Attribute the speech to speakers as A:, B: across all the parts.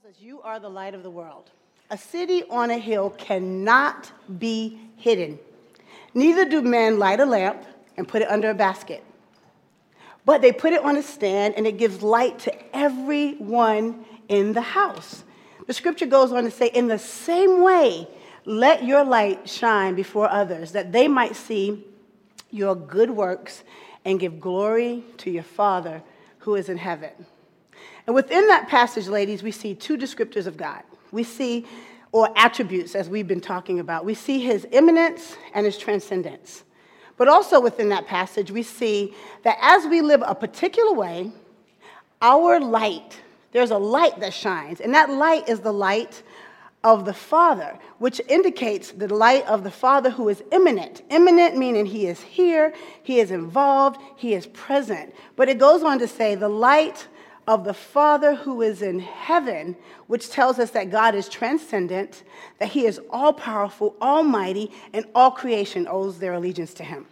A: tells us you are the light of the world. A city on a hill cannot be hidden. Neither do men light a lamp and put it under a basket. But they put it on a stand, and it gives light to everyone in the house. The scripture goes on to say, in the same way, let your light shine before others, that they might see your good works and give glory to your Father who is in heaven. And within that passage, ladies, we see two descriptors of God. We see, or attributes, as we've been talking about. We see his immanence and his transcendence. But also within that passage, we see that as we live a particular way, our light, there's a light that shines, and that light is the light of the Father, which indicates the light of the Father who is immanent. Immanent meaning he is here, he is involved, he is present. But it goes on to say the light of the Father who is in heaven, which tells us that God is transcendent, that he is all-powerful, almighty, and all creation owes their allegiance to him.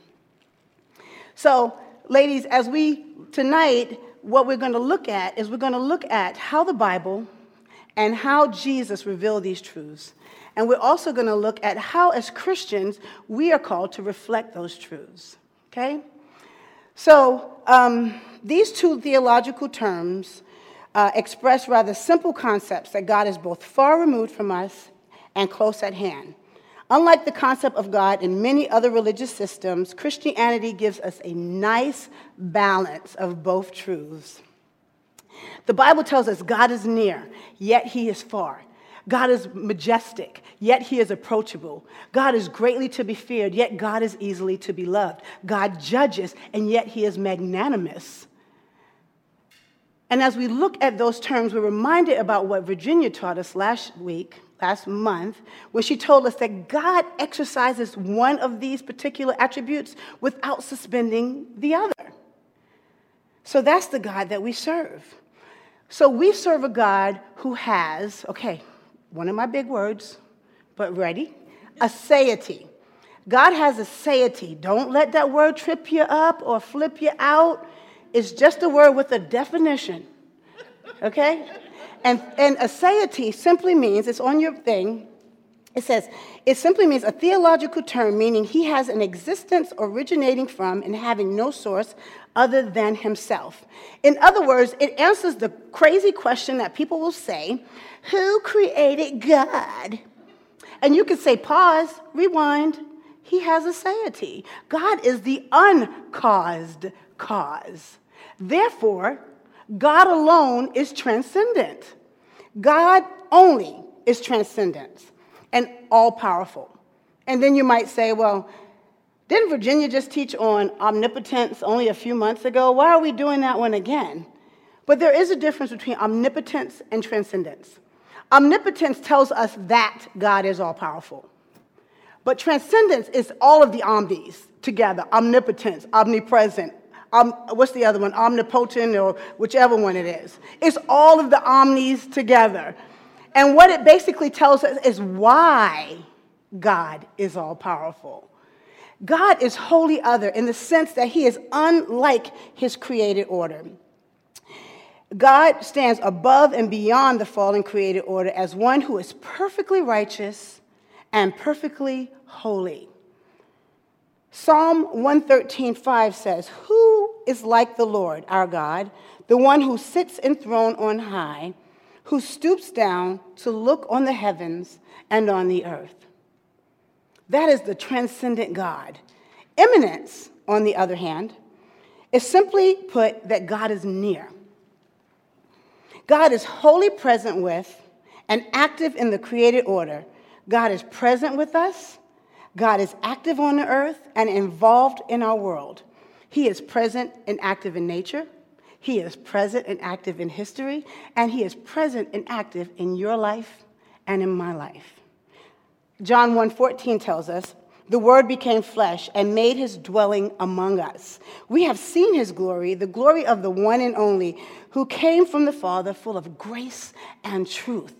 A: So, ladies, tonight, what we're going to look at is we're going to look at how the Bible and how Jesus revealed these truths. And we're also going to look at how, as Christians, we are called to reflect those truths, okay? So, these two theological terms express rather simple concepts that God is both far removed from us and close at hand. Unlike the concept of God in many other religious systems, Christianity gives us a nice balance of both truths. The Bible tells us God is near, yet he is far. God is majestic, yet he is approachable. God is greatly to be feared, yet God is easily to be loved. God judges, and yet he is magnanimous. And as we look at those terms, we're reminded about what Virginia taught us last month, when she told us that God exercises one of these particular attributes without suspending the other. So that's the God that we serve. So we serve a God who has, one of my big words, but ready, aseity. God has aseity. Don't let that word trip you up or flip you out. It's just a word with a definition, okay? And aseity simply means, it's on your thing, it simply means a theological term meaning he has an existence originating from and having no source other than himself. In other words, it answers the crazy question that people will say, who created God? And you can say, pause, rewind. He has aseity. God is the uncaused cause. Therefore, God alone is transcendent. God only is transcendent and all-powerful. And then you might say, well, didn't Virginia just teach on omnipotence only a few months ago? Why are we doing that one again? But there is a difference between omnipotence and transcendence. Omnipotence tells us that God is all-powerful. But transcendence is all of the omnis together. Omnipotence, omnipresent, what's the other one? Omnipotent, or whichever one it is. It's all of the omnis together. And what it basically tells us is why God is all-powerful. God is wholly other in the sense that he is unlike his created order. God stands above and beyond the fallen created order as one who is perfectly righteous and perfectly holy. Psalm 113:5 says, who is like the Lord, our God, the one who sits enthroned on high, who stoops down to look on the heavens and on the earth? That is the transcendent God. Immanence, on the other hand, is simply put that God is near. God is wholly present with and active in the created order. God is present with us. God is active on the earth and involved in our world. He is present and active in nature. He is present and active in history. And he is present and active in your life and in my life. John 1:14 tells us, the Word became flesh and made his dwelling among us. We have seen his glory, the glory of the one and only, who came from the Father, full of grace and truth.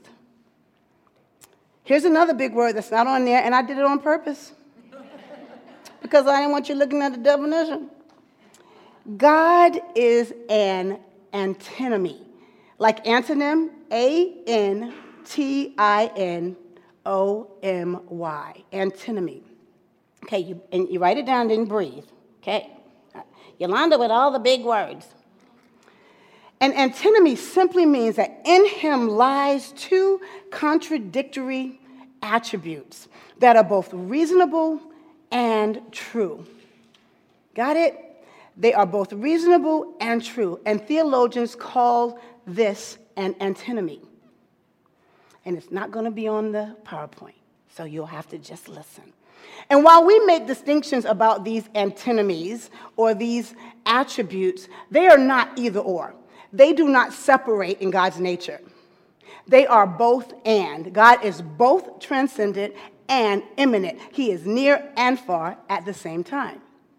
A: Here's another big word that's not on there, and I did it on purpose because I didn't want you looking at the definition. God is an antinomy. Like antonym, Antinomy. Antinomy. Okay, you write it down, then breathe. Okay? Yolanda with all the big words. An antinomy simply means that in him lies two contradictory attributes that are both reasonable and true. Got it? They are both reasonable and true. And theologians call this an antinomy. And it's not going to be on the PowerPoint, so you'll have to just listen. And while we make distinctions about these antinomies or these attributes, they are not either or. They do not separate in God's nature. They are both and. God is both transcendent and immanent. He is near and far at the same time.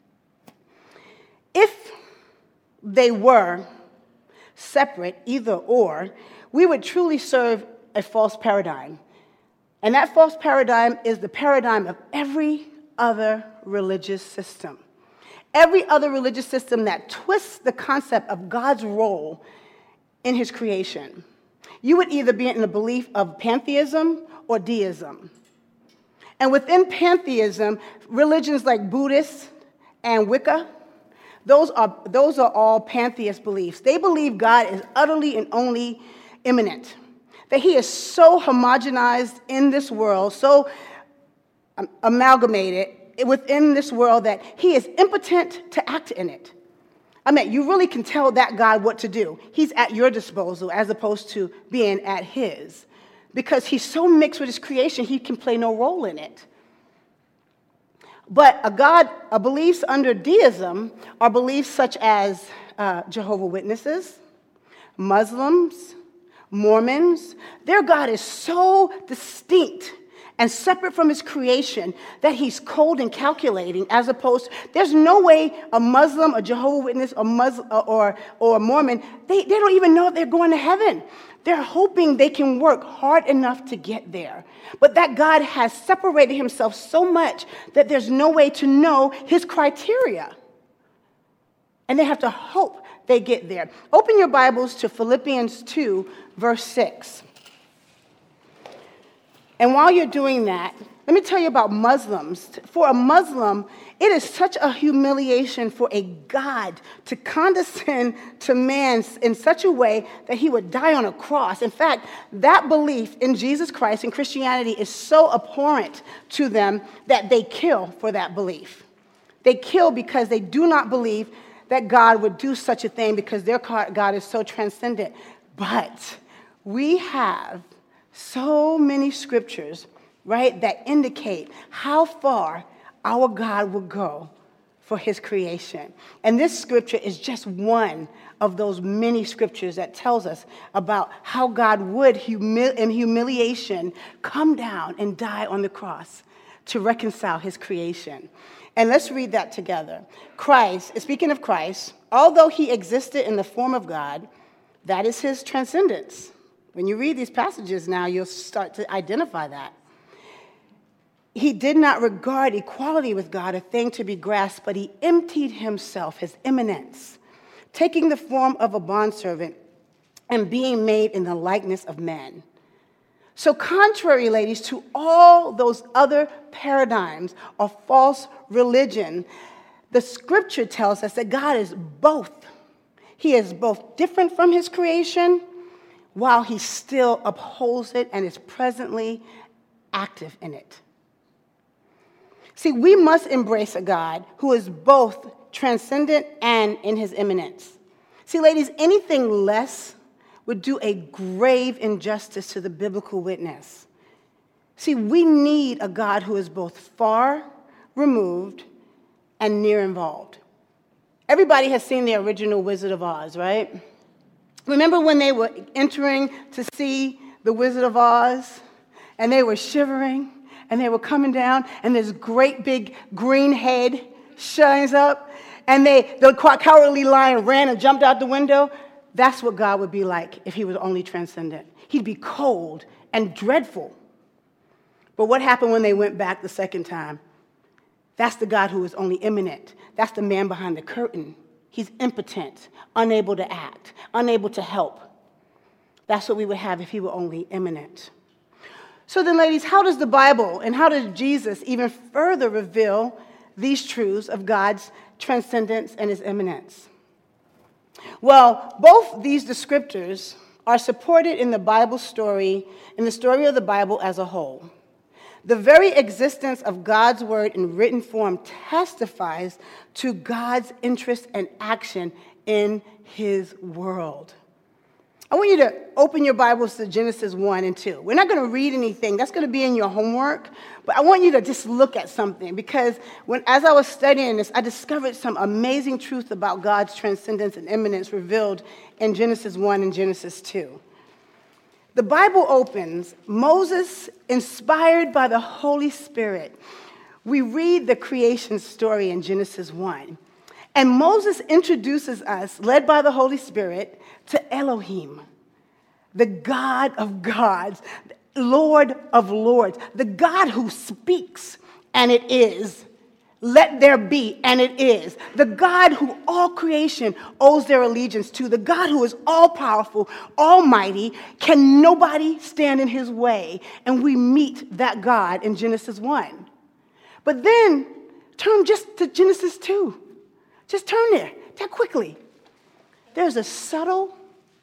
A: If they were separate, either or, we would truly serve a false paradigm. And that false paradigm is the paradigm of every other religious system. Every other religious system that twists the concept of God's role in his creation. You would either be in the belief of pantheism or deism. And within pantheism, religions like Buddhist and Wicca, those are all pantheist beliefs. They believe God is utterly and only immanent, that he is so homogenized in this world, so amalgamated within this world that he is impotent to act in it. I mean, you really can tell that God what to do. He's at your disposal as opposed to being at his, because he's so mixed with his creation, he can play no role in it. But beliefs under deism are beliefs such as Jehovah's Witnesses, Muslims, Mormons. Their God is so distinct and separate from his creation that he's cold and calculating, as opposed to, there's no way a Muslim, a Jehovah's Witness, or a Mormon, they don't even know if they're going to heaven. They're hoping they can work hard enough to get there. But that God has separated himself so much that there's no way to know his criteria. And they have to hope they get there. Open your Bibles to Philippians 2, verse 6. And while you're doing that, let me tell you about Muslims. For a Muslim, it is such a humiliation for a God to condescend to man in such a way that he would die on a cross. In fact, that belief in Jesus Christ and Christianity is so abhorrent to them that they kill for that belief. They kill because they do not believe that God would do such a thing because their God is so transcendent. But we have so many scriptures, right, that indicate how far our God will go for his creation. And this scripture is just one of those many scriptures that tells us about how God would, in humiliation, come down and die on the cross to reconcile his creation. And let's read that together. Christ, speaking of Christ, although he existed in the form of God, that is his transcendence. When you read these passages now, you'll start to identify that. He did not regard equality with God a thing to be grasped, but he emptied himself, his immanence, taking the form of a bondservant and being made in the likeness of men. So contrary, ladies, to all those other paradigms of false religion, the scripture tells us that God is both. He is both different from his creation, while he still upholds it and is presently active in it. See, we must embrace a God who is both transcendent and in his immanence. See, ladies, anything less would do a grave injustice to the biblical witness. See, we need a God who is both far removed and near involved. Everybody has seen the original Wizard of Oz, right? Remember when they were entering to see the Wizard of Oz, and they were shivering, and they were coming down, and this great big green head shines up, and the cowardly lion ran and jumped out the window? That's what God would be like if he was only transcendent. He'd be cold and dreadful. But what happened when they went back the second time? That's the God who is only immanent. That's the man behind the curtain. He's impotent, unable to act, unable to help. That's what we would have if he were only immanent. So then, ladies, how does the Bible and how does Jesus even further reveal these truths of God's transcendence and his immanence? Well, both these descriptors are supported in the Bible story, in the story of the Bible as a whole. The very existence of God's word in written form testifies to God's interest and action in his world. I want you to open your Bibles to Genesis 1 and 2. We're not going to read anything. That's going to be in your homework. But I want you to just look at something because as I was studying this, I discovered some amazing truth about God's transcendence and immanence revealed in Genesis 1 and Genesis 2. The Bible opens, Moses, inspired by the Holy Spirit. We read the creation story in Genesis 1. And Moses introduces us, led by the Holy Spirit, to Elohim, the God of gods, Lord of lords, the God who speaks, and it is. Let there be, and it is. The God who all creation owes their allegiance to, the God who is all-powerful, almighty, can nobody stand in his way. And we meet that God in Genesis 1. But then, turn just to Genesis 2. Just turn there, that quickly. There's a subtle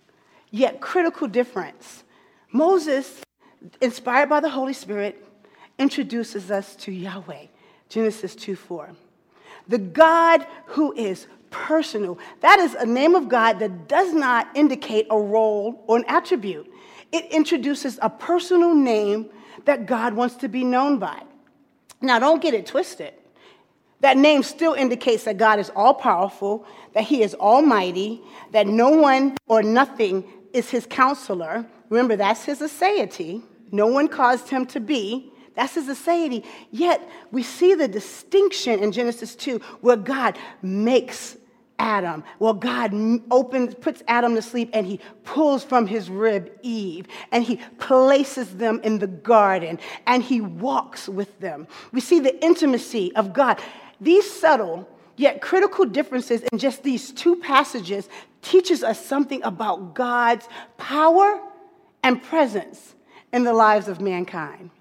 A: yet critical difference. Moses, inspired by the Holy Spirit, introduces us to Yahweh, Genesis 2:4. The God who is personal. That is a name of God that does not indicate a role or an attribute. It introduces a personal name that God wants to be known by. Now, don't get it twisted. That name still indicates that God is all-powerful, that he is almighty, that no one or nothing is his counselor. Remember, that's his aseity. No one caused him to be. That's his aseity. Yet, we see the distinction in Genesis 2 where God makes Adam. Well, God puts Adam to sleep, and he pulls from his rib Eve, and he places them in the garden, and he walks with them. We see the intimacy of God. These subtle yet critical differences in just these two passages teaches us something about God's power and presence in the lives of mankind.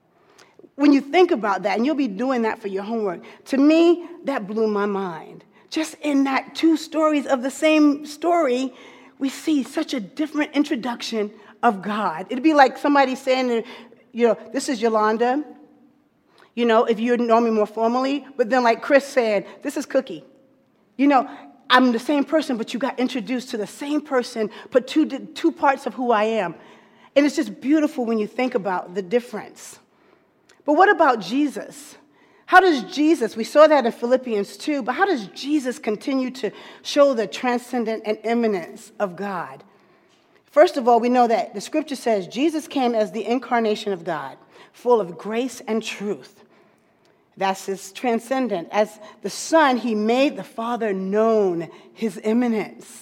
A: When you think about that, and you'll be doing that for your homework, to me, that blew my mind. Just in that two stories of the same story, we see such a different introduction of God. It'd be like somebody saying, this is Yolanda, if you know me more formally, but then like Chris said, this is Cookie. I'm the same person, but you got introduced to the same person, but two parts of who I am. And it's just beautiful when you think about the difference. But what about Jesus? How does Jesus, we saw that in Philippians 2, but how does Jesus continue to show the transcendent and immanence of God? First of all, we know that the scripture says Jesus came as the incarnation of God, full of grace and truth. That's his transcendent. As the Son, he made the Father known, his immanence.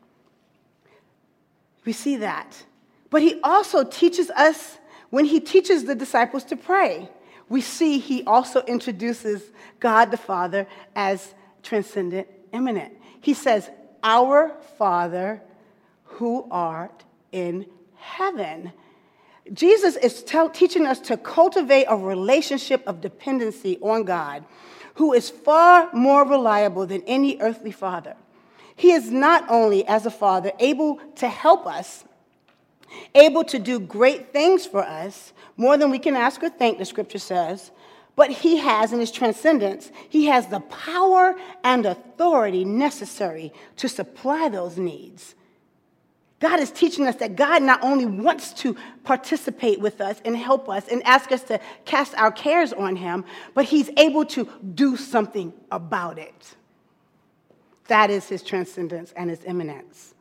A: We see that. But he also teaches us, when he teaches the disciples to pray, we see he also introduces God the Father as transcendent, immanent. He says, "Our Father who art in heaven." Jesus is teaching us to cultivate a relationship of dependency on God, who is far more reliable than any earthly father. He is not only, as a father, able to help us, able to do great things for us, more than we can ask or think, the scripture says, but he has, in his transcendence, he has the power and authority necessary to supply those needs. God is teaching us that God not only wants to participate with us and help us and ask us to cast our cares on him, but he's able to do something about it. That is his transcendence and his immanence.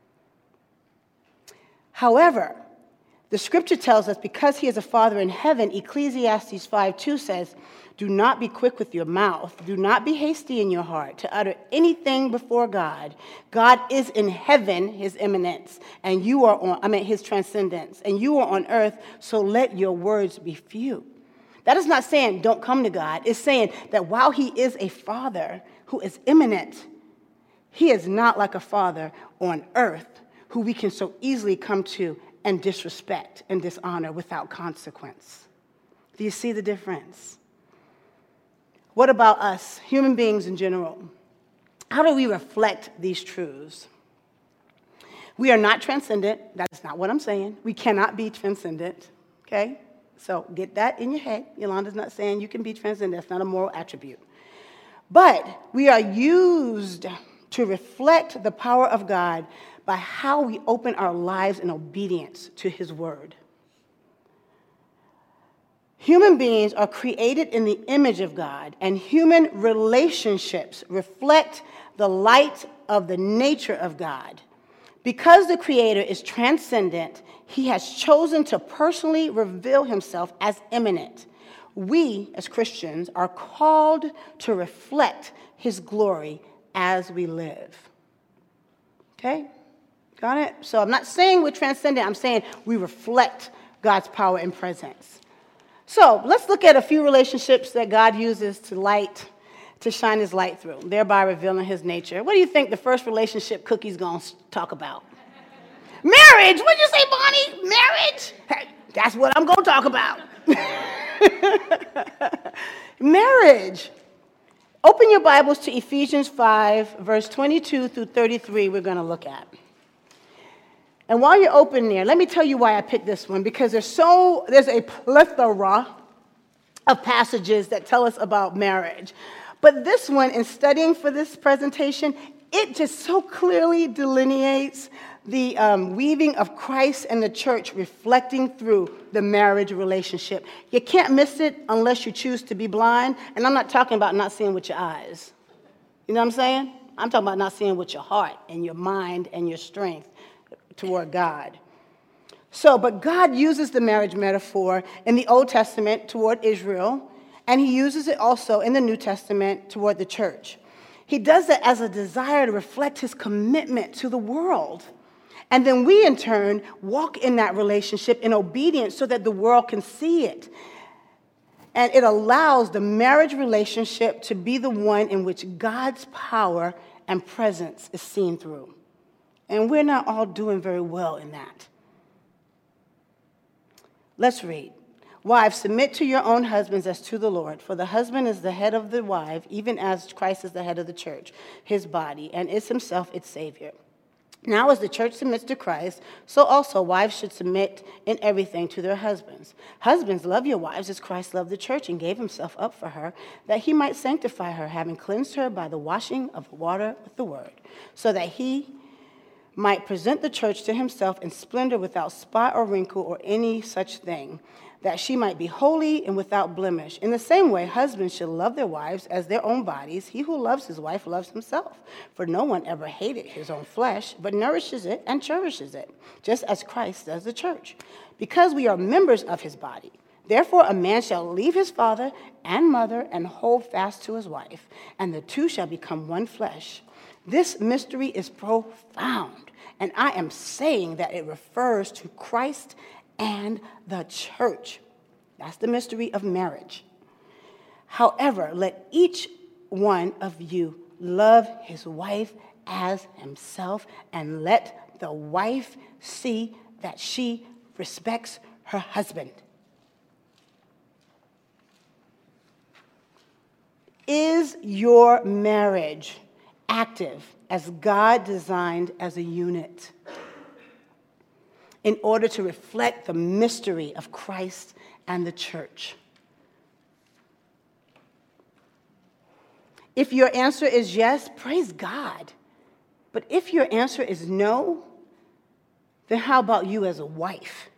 A: However, the scripture tells us because he is a father in heaven, Ecclesiastes 5:2 says, "Do not be quick with your mouth. Do not be hasty in your heart to utter anything before God. God is in heaven, his immanence, and you are his transcendence, and you are on earth, so let your words be few." That is not saying don't come to God. It's saying that while he is a father who is immanent, he is not like a father on earth who we can so easily come to and disrespect and dishonor without consequence. Do you see the difference? What about us, human beings in general? How do we reflect these truths? We are not transcendent. That's not what I'm saying. We cannot be transcendent, okay? So get that in your head. Yolanda's not saying you can be transcendent. That's not a moral attribute. But we are used to reflect the power of God by how we open our lives in obedience to his word. Human beings are created in the image of God, and human relationships reflect the light of the nature of God. Because the Creator is transcendent, he has chosen to personally reveal himself as immanent. We, as Christians, are called to reflect his glory as we live. Okay? Got it? So I'm not saying we're transcendent. I'm saying we reflect God's power and presence. So let's look at a few relationships that God uses to shine his light through, thereby revealing his nature. What do you think the first relationship Cookie's going to talk about? Marriage! What'd you say, Bonnie? Marriage? Hey, that's what I'm going to talk about. Marriage. Open your Bibles to Ephesians 5, verse 22 through 33 we're going to look at. And while you're open there, let me tell you why I picked this one, because there's a plethora of passages that tell us about marriage. But this one, in studying for this presentation, it just so clearly delineates the weaving of Christ and the church reflecting through the marriage relationship. You can't miss it unless you choose to be blind. And I'm not talking about not seeing with your eyes. You know what I'm saying? I'm talking about not seeing with your heart and your mind and your strength toward God. But God uses the marriage metaphor in the Old Testament toward Israel, and he uses it also in the New Testament toward the church. He does it as a desire to reflect his commitment to the world. And then we, in turn, walk in that relationship in obedience so that the world can see it. And it allows the marriage relationship to be the one in which God's power and presence is seen through. And we're not all doing very well in that. Let's read. Wives, submit to your own husbands as to the Lord, for the husband is the head of the wife, even as Christ is the head of the church, his body, and is himself its Savior. Now, as the church submits to Christ, so also wives should submit in everything to their husbands. Husbands, love your wives as Christ loved the church and gave himself up for her, that he might sanctify her, having cleansed her by the washing of water with the word, so that he might present the church to himself in splendor, without spot or wrinkle or any such thing, that she might be holy and without blemish. In the same way, husbands should love their wives as their own bodies. He who loves his wife loves himself. For no one ever hated his own flesh, but nourishes it and cherishes it, just as Christ does the church, because we are members of his body. Therefore, a man shall leave his father and mother and hold fast to his wife, and the two shall become one flesh. This mystery is profound, and I am saying that it refers to Christ and the church. That's the mystery of marriage. However, let each one of you love his wife as himself, and let the wife see that she respects her husband. Is your marriage active as God designed as a unit, in order to reflect the mystery of Christ and the church? If your answer is yes, praise God. But if your answer is no, then how about you as a wife?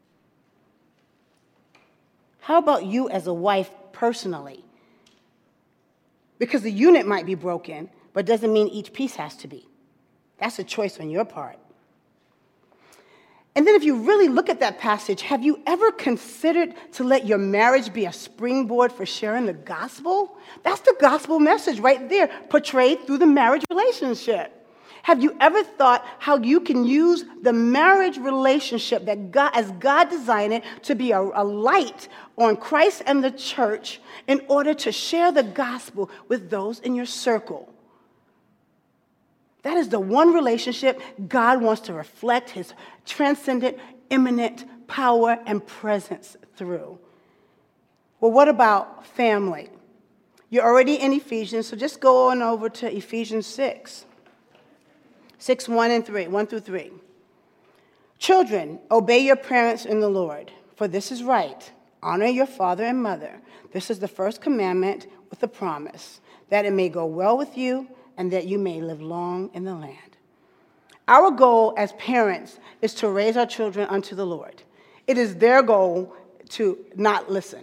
A: How about you as a wife personally? Because the unit might be broken, but doesn't mean each piece has to be. That's a choice on your part. And then if you really look at that passage, have you ever considered to let your marriage be a springboard for sharing the gospel? That's the gospel message right there, portrayed through the marriage relationship. Have you ever thought how you can use the marriage relationship that God, as God designed it, to be a light on Christ and the church in order to share the gospel with those in your circle? That is the one relationship God wants to reflect his transcendent, immanent power and presence through. Well, what about family? You're already in Ephesians, so just go on over to Ephesians 6. 6, 1 through 3. Children, obey your parents in the Lord, for this is right. Honor your father and mother. This is the first commandment with a promise, that it may go well with you and that you may live long in the land. Our goal as parents is to raise our children unto the Lord. It is their goal to not listen.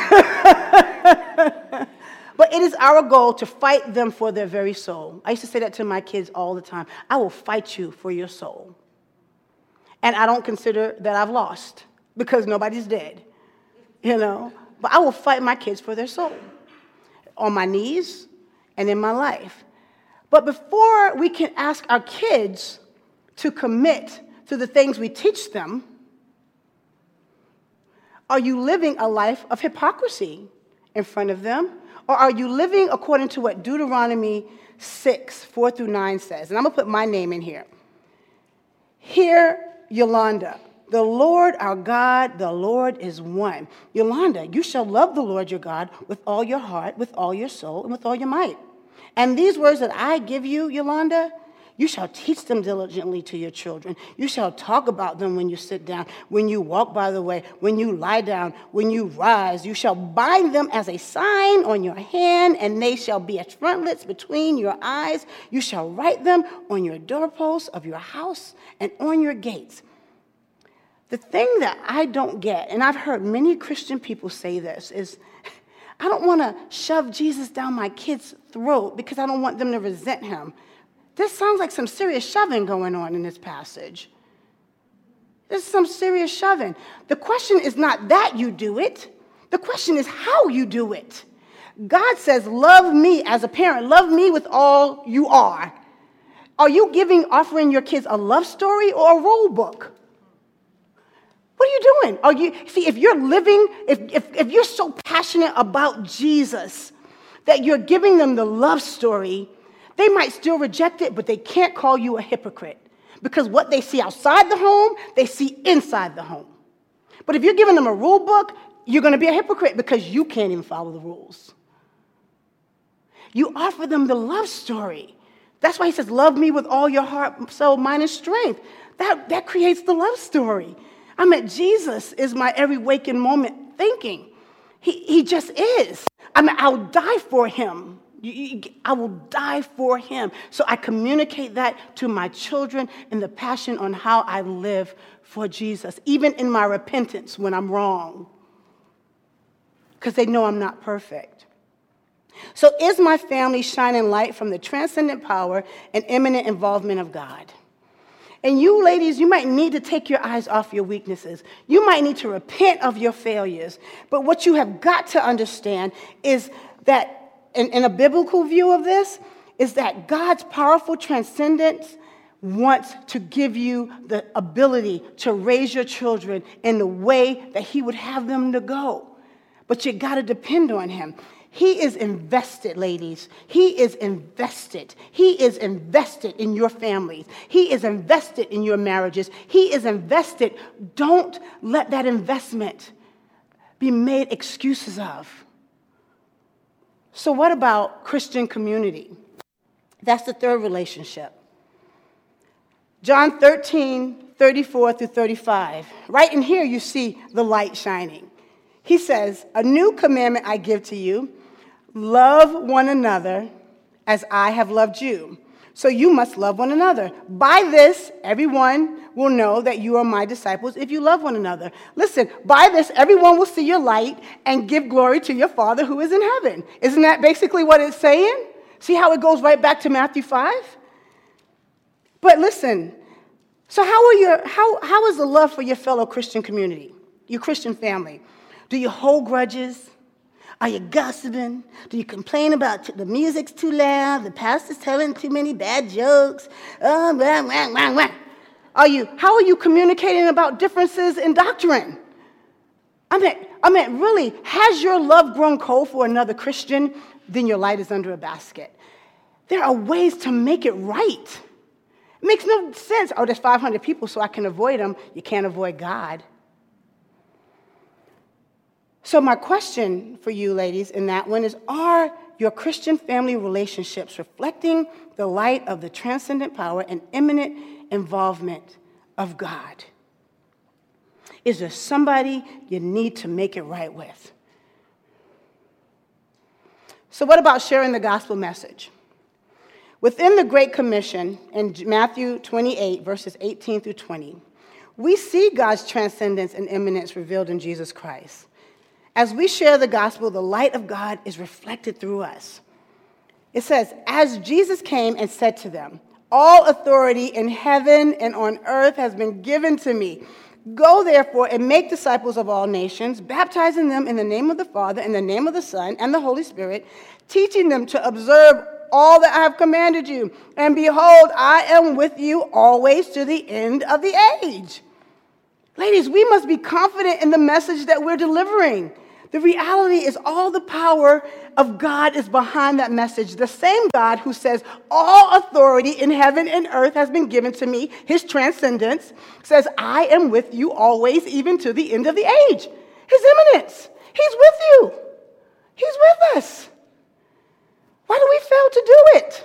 A: But it is our goal to fight them for their very soul. I used to say that to my kids all the time. I will fight you for your soul. And I don't consider that I've lost because nobody's dead, But I will fight my kids for their soul on my knees and in my life. But before we can ask our kids to commit to the things we teach them, are you living a life of hypocrisy in front of them? Or are you living according to what Deuteronomy 6, 4 through 9 says? And I'm going to put my name in here. Hear, Yolanda, the Lord our God, the Lord is one. Yolanda, you shall love the Lord your God with all your heart, with all your soul, and with all your might. And these words that I give you, Yolanda, you shall teach them diligently to your children. You shall talk about them when you sit down, when you walk by the way, when you lie down, when you rise. You shall bind them as a sign on your hand, and they shall be as frontlets between your eyes. You shall write them on your doorposts of your house and on your gates. The thing that I don't get, and I've heard many Christian people say this, is I don't want to shove Jesus down my kid's throat because I don't want them to resent him. This sounds like some serious shoving going on in this passage. This is some serious shoving. The question is not that you do it. The question is how you do it. God says, love me as a parent. Love me with all you are. Are you offering your kids a love story or a rule book? What are you doing? If you're living, if you're so passionate about Jesus that you're giving them the love story, they might still reject it, but they can't call you a hypocrite. Because what they see outside the home, they see inside the home. But if you're giving them a rule book, you're going to be a hypocrite because you can't even follow the rules. You offer them the love story. That's why he says, love me with all your heart, soul, mind, and strength. That creates the love story. Jesus is my every waking moment thinking. He just is. I'll die for him. I will die for him. So I communicate that to my children in the passion on how I live for Jesus, even in my repentance when I'm wrong, because they know I'm not perfect. So is my family shining light from the transcendent power and immanent involvement of God? And you ladies, you might need to take your eyes off your weaknesses. You might need to repent of your failures. But what you have got to understand is that in a biblical view of this, is that God's powerful transcendence wants to give you the ability to raise your children in the way that he would have them to go. But you got to depend on him. He is invested, ladies. He is invested. He is invested in your families. He is invested in your marriages. He is invested. Don't let that investment be made excuses of. So what about Christian community? That's the third relationship. John 13, 34 through 35. Right in here you see the light shining. He says, a new commandment I give to you, love one another as I have loved you. So you must love one another. By this, everyone will know that you are my disciples if you love one another. Listen, by this, everyone will see your light and give glory to your Father who is in heaven. Isn't that basically what it's saying? See how it goes right back to Matthew 5? But listen, so how is the love for your fellow Christian community, your Christian family? Do you hold grudges? Are you gossiping? Do you complain about the music's too loud, the pastor's telling too many bad jokes? How are you communicating about differences in doctrine? I mean, really, has your love grown cold for another Christian? Then your light is under a basket. There are ways to make it right. It makes no sense. Oh, there's 500 people, so I can avoid them. You can't avoid God. So my question for you, ladies, in that one is, are your Christian family relationships reflecting the light of the transcendent power and imminent involvement of God? Is there somebody you need to make it right with? So what about sharing the gospel message? Within the Great Commission in Matthew 28, verses 18 through 20, we see God's transcendence and immanence revealed in Jesus Christ. As we share the gospel, the light of God is reflected through us. It says, as Jesus came and said to them, all authority in heaven and on earth has been given to me. Go, therefore, and make disciples of all nations, baptizing them in the name of the Father, in the name of the Son, and the Holy Spirit, teaching them to observe all that I have commanded you. And behold, I am with you always to the end of the age. Ladies, we must be confident in the message that we're delivering. The reality is all the power of God is behind that message. The same God who says, all authority in heaven and earth has been given to me, his transcendence, says, I am with you always, even to the end of the age. His immanence. He's with you. He's with us. Why do we fail to do it?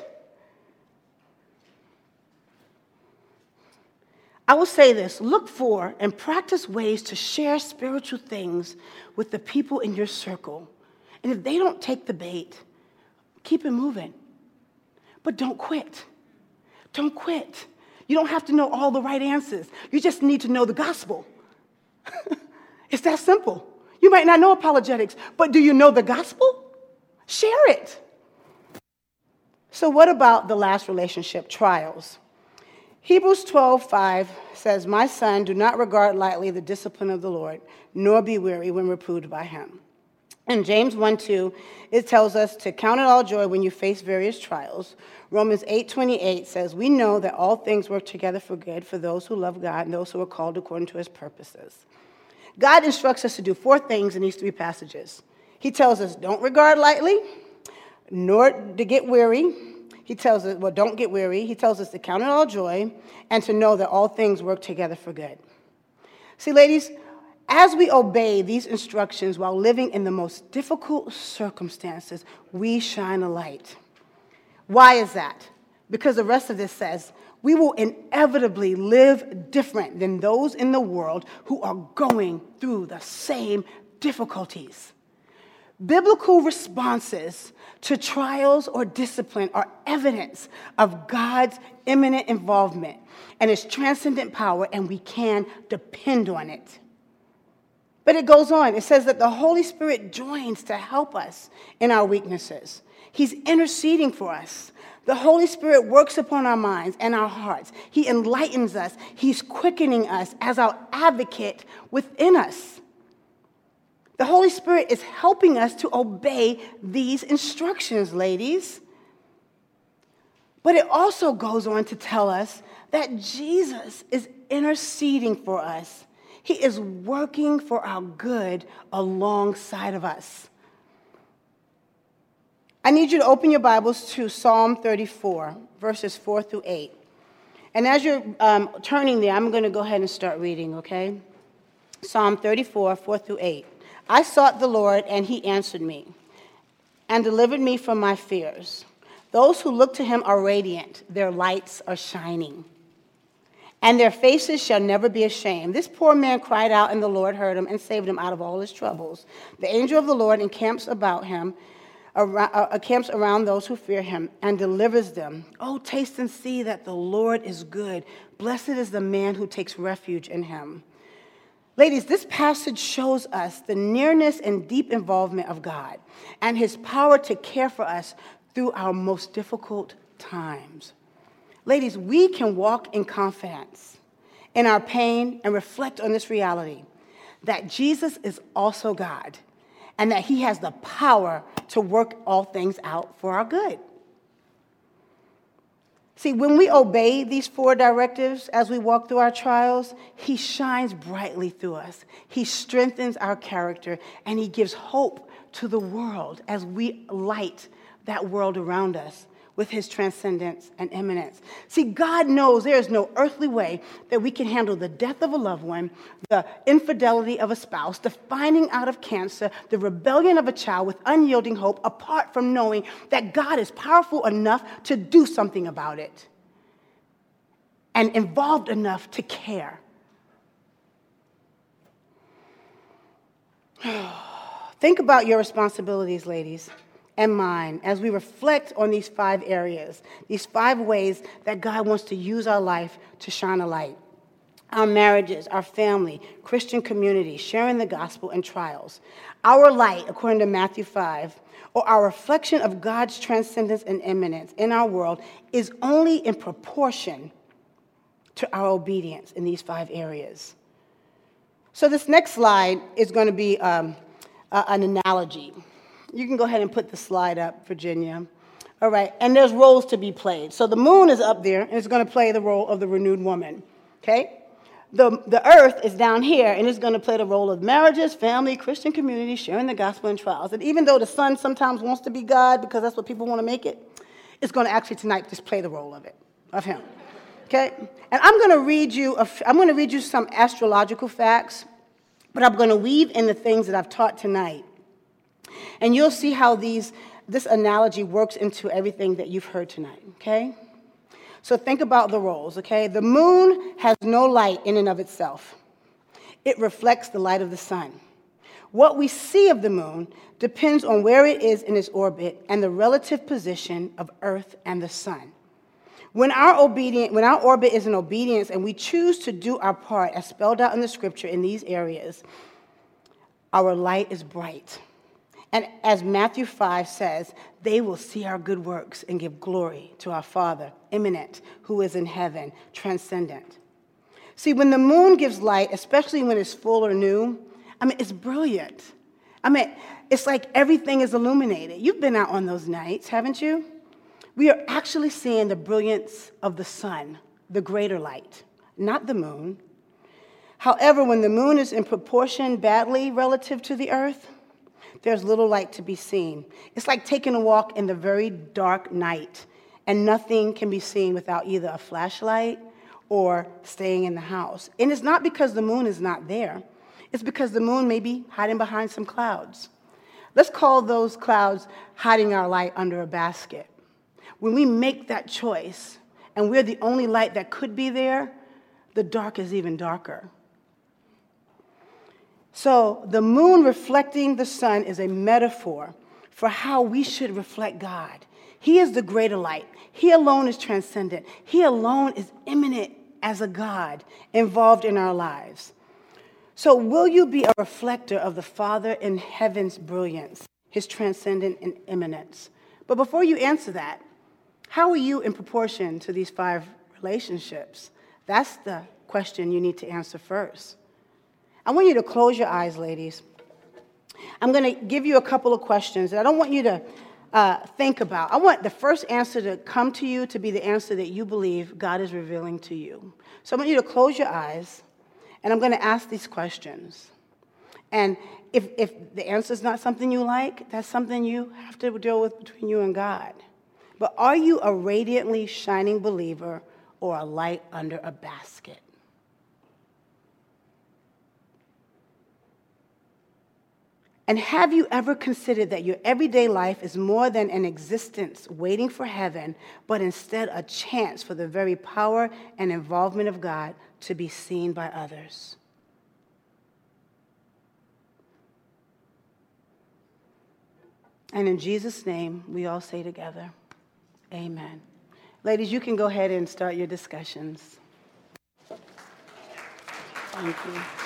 A: I will say this, look for and practice ways to share spiritual things with the people in your circle. And if they don't take the bait, keep it moving. But don't quit. Don't quit. You don't have to know all the right answers. You just need to know the gospel. It's that simple. You might not know apologetics, but do you know the gospel? Share it. So what about the last relationship, trials? Hebrews 12:5 says, my son, do not regard lightly the discipline of the Lord, nor be weary when reproved by him. In James 1:2, it tells us to count it all joy when you face various trials. Romans 8:28 says, we know that all things work together for good for those who love God and those who are called according to his purposes. God instructs us to do 4 things in these 3 passages. He tells us, don't regard lightly, nor to get weary. He tells us, well, don't get weary. He tells us to count it all joy and to know that all things work together for good. See, ladies, as we obey these instructions while living in the most difficult circumstances, we shine a light. Why is that? Because the rest of this says, we will inevitably live different than those in the world who are going through the same difficulties. Biblical responses to trials or discipline are evidence of God's imminent involvement and his transcendent power, and we can depend on it. But it goes on. It says that the Holy Spirit joins to help us in our weaknesses. He's interceding for us. The Holy Spirit works upon our minds and our hearts. He enlightens us. He's quickening us as our advocate within us. The Holy Spirit is helping us to obey these instructions, ladies. But it also goes on to tell us that Jesus is interceding for us. He is working for our good alongside of us. I need you to open your Bibles to Psalm 34, verses 4 through 8. And as you're turning there, I'm going to go ahead and start reading, okay? Psalm 34, 4 through 8. I sought the Lord, and he answered me and delivered me from my fears. Those who look to him are radiant. Their lights are shining, and their faces shall never be ashamed. This poor man cried out, and the Lord heard him and saved him out of all his troubles. The angel of the Lord encamps around those who fear him and delivers them. Oh, taste and see that the Lord is good. Blessed is the man who takes refuge in him. Ladies, this passage shows us the nearness and deep involvement of God and his power to care for us through our most difficult times. Ladies, we can walk in confidence in our pain and reflect on this reality that Jesus is also God and that he has the power to work all things out for our good. See, when we obey these 4 directives as we walk through our trials, he shines brightly through us. He strengthens our character, and he gives hope to the world as we light that world around us with his transcendence and immanence. See, God knows there is no earthly way that we can handle the death of a loved one, the infidelity of a spouse, the finding out of cancer, the rebellion of a child with unyielding hope, apart from knowing that God is powerful enough to do something about it and involved enough to care. Think about your responsibilities, ladies, and mine, as we reflect on these 5 areas, these 5 ways that God wants to use our life to shine a light. Our marriages, our family, Christian community, sharing the gospel, and trials. Our light, according to Matthew 5, or our reflection of God's transcendence and immanence in our world, is only in proportion to our obedience in these 5 areas. So this next slide is going to be an analogy. You can go ahead and put the slide up, Virginia. All right, and there's roles to be played. So the moon is up there, and it's going to play the role of the renewed woman, okay? The earth is down here, and it's going to play the role of marriages, family, Christian community, sharing the gospel, and trials. And even though the sun sometimes wants to be God, because that's what people want to make it, it's going to actually tonight just play the role of him, okay? And I'm going to read you some astrological facts, but I'm going to weave in the things that I've taught tonight. And you'll see how this analogy works into everything that you've heard tonight, okay? So think about the roles, okay? The moon has no light in and of itself. It reflects the light of the sun. What we see of the moon depends on where it is in its orbit and the relative position of Earth and the sun. When our orbit is in obedience and we choose to do our part as spelled out in the scripture in these areas, our light is bright. And as Matthew 5 says, they will see our good works and give glory to our Father, immanent, who is in heaven, transcendent. See, when the moon gives light, especially when it's full or new, it's brilliant. It's like everything is illuminated. You've been out on those nights, haven't you? We are actually seeing the brilliance of the sun, the greater light, not the moon. However, when the moon is in proportion badly relative to the earth, there's little light to be seen. It's like taking a walk in the very dark night, and nothing can be seen without either a flashlight or staying in the house. And it's not because the moon is not there. It's because the moon may be hiding behind some clouds. Let's call those clouds hiding our light under a basket. When we make that choice, and we're the only light that could be there, the dark is even darker. So the moon reflecting the sun is a metaphor for how we should reflect God. He is the greater light. He alone is transcendent. He alone is immanent as a God involved in our lives. So will you be a reflector of the Father in heaven's brilliance, his transcendent and immanence? But before you answer that, how are you in proportion to these 5 relationships? That's the question you need to answer first. I want you to close your eyes, ladies. I'm going to give you a couple of questions that I don't want you to think about. I want the first answer to come to you to be the answer that you believe God is revealing to you. So I want you to close your eyes, and I'm going to ask these questions. And if the answer is not something you like, that's something you have to deal with between you and God. But are you a radiantly shining believer or a light under a basket? And have you ever considered that your everyday life is more than an existence waiting for heaven, but instead a chance for the very power and involvement of God to be seen by others? And in Jesus' name, we all say together, amen. Ladies, you can go ahead and start your discussions. Thank you.